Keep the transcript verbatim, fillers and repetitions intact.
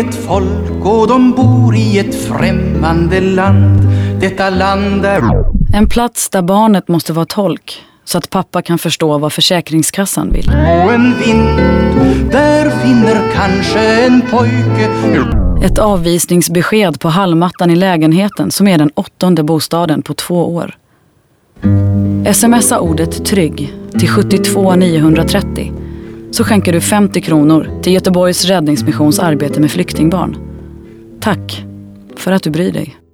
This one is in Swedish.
ett folk och de bor i ett främmande land. Detta land är en plats där barnet måste vara tolk så att pappa kan förstå vad Försäkringskassan vill. Och en vind, där finner kanske en pojke. Ett avvisningsbesked på hallmattan i lägenheten som är den åttonde bostaden på två år. Smsa ordet trygg till sjuttiotvå niohundratrettio så skänker du femtio kronor till Göteborgs räddningsmissions arbete med flyktingbarn. Tack för att du bryr dig.